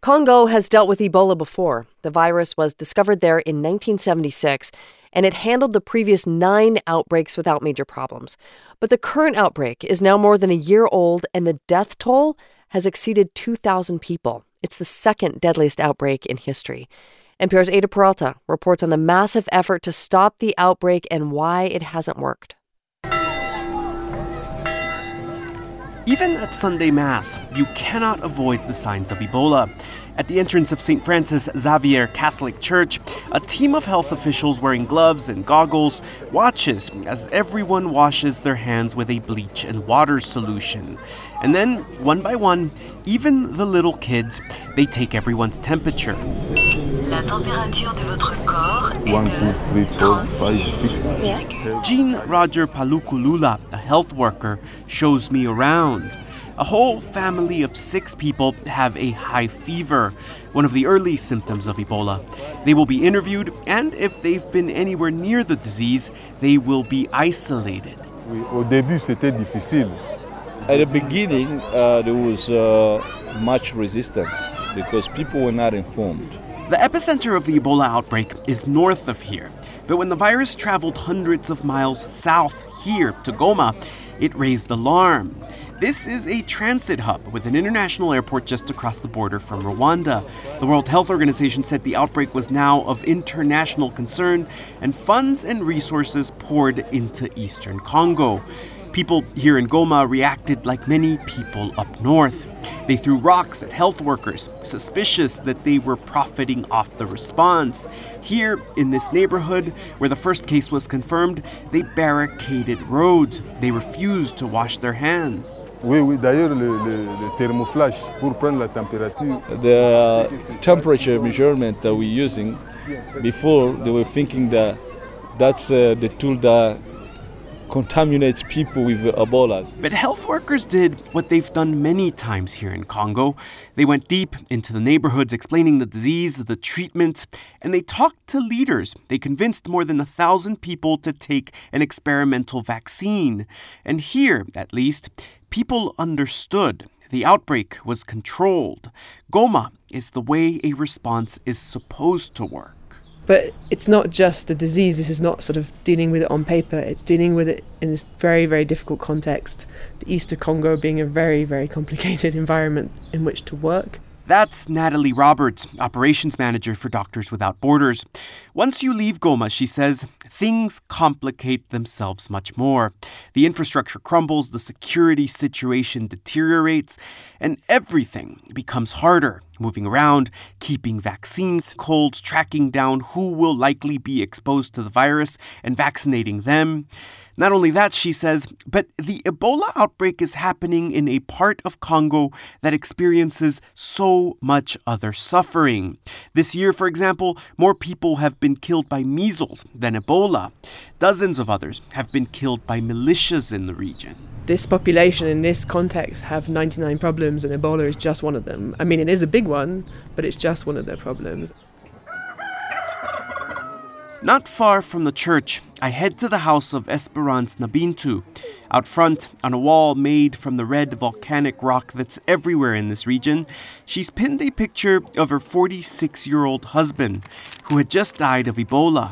Congo has dealt with Ebola before. The virus was discovered there in 1976, and it handled the previous 9 outbreaks without major problems. But the current outbreak is now more than a year old, and the death toll has exceeded 2,000 people. It's the second deadliest outbreak in history. NPR's Ada Peralta reports on the massive effort to stop the outbreak and why it hasn't worked. Even at Sunday Mass, you cannot avoid the signs of Ebola. At the entrance of St. Francis Xavier Catholic Church, a team of health officials wearing gloves and goggles watches as everyone washes their hands with a bleach and water solution. And then, one by one, even the little kids, they take everyone's temperature. 1, 2, 3, 4, 5, 6. Jean Roger Palukulula, a health worker, shows me around. A whole family of 6 people have a high fever, one of the early symptoms of Ebola. They will be interviewed, and if they've been anywhere near the disease, they will be isolated. Au début, c'était difficile. At the beginning, there was much resistance because people were not informed. The epicenter of the Ebola outbreak is north of here. But when the virus traveled hundreds of miles south here to Goma, it raised alarm. This is a transit hub with an international airport just across the border from Rwanda. The World Health Organization said the outbreak was now of international concern, and funds and resources poured into eastern Congo. People here in Goma reacted like many people up north. They threw rocks at health workers, suspicious that they were profiting off the response. Here, in this neighborhood, where the first case was confirmed, they barricaded roads. They refused to wash their hands. Oui, d'ailleurs, le thermoflash pour prendre la température. The temperature measurement that we're using, before they were thinking that that's the tool that contaminates people with Ebola. But health workers did what they've done many times here in Congo. They went deep into the neighborhoods explaining the disease, the treatment, and they talked to leaders. They convinced more than 1,000 people to take an experimental vaccine. And here, at least, people understood. The outbreak was controlled. Goma is the way a response is supposed to work. But it's not just a disease. This is not sort of dealing with it on paper. It's dealing with it in this very, very difficult context. The East of Congo being a very, very complicated environment in which to work. That's Natalie Roberts, operations manager for Doctors Without Borders. Once you leave Goma, she says, things complicate themselves much more. The infrastructure crumbles, the security situation deteriorates, and everything becomes harder. Moving around, keeping vaccines cold, tracking down who will likely be exposed to the virus, and vaccinating them. Not only that, she says, but the Ebola outbreak is happening in a part of Congo that experiences so much other suffering. This year, for example, more people have been killed by measles than Ebola. Dozens of others have been killed by militias in the region. This population in this context have 99 problems, and Ebola is just one of them. I mean, it is a big one, but it's just one of their problems. Not far from the church, I head to the house of Esperance Nabintu. Out front, on a wall made from the red volcanic rock that's everywhere in this region, she's pinned a picture of her 46-year-old husband, who had just died of Ebola.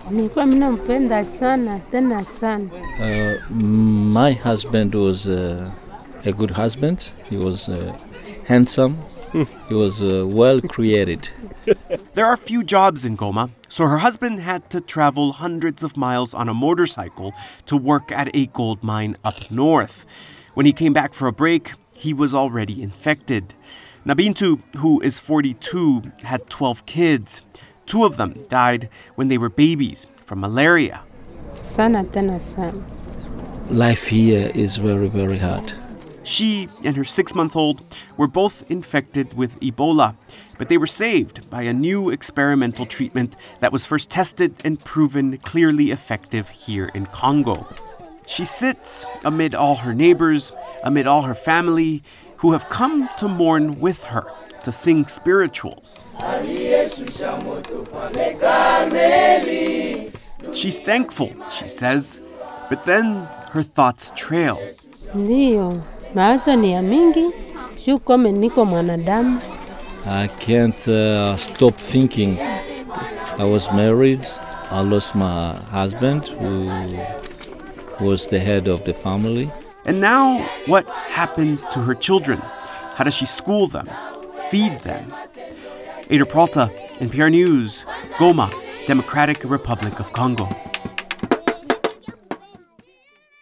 My husband was a good husband. He was handsome. He was well created. There are few jobs in Goma, so her husband had to travel hundreds of miles on a motorcycle to work at a gold mine up north. When he came back for a break, he was already infected. Nabintu, who is 42, had 12 kids. 2 of them died when they were babies from malaria. Life here is very, very hard. She and her 6-month-old were both infected with Ebola, but they were saved by a new experimental treatment that was first tested and proven clearly effective here in Congo. She sits amid all her neighbors, amid all her family, who have come to mourn with her, to sing spirituals. She's thankful, she says, but then her thoughts trail. Ndio, mawazo ni ya mingi, juu kome niko mwanadamu. I can't stop thinking. I was married. I lost my husband, who was the head of the family. And now, what happens to her children? How does she school them, feed them? Ader Peralta, NPR News, Goma, Democratic Republic of Congo.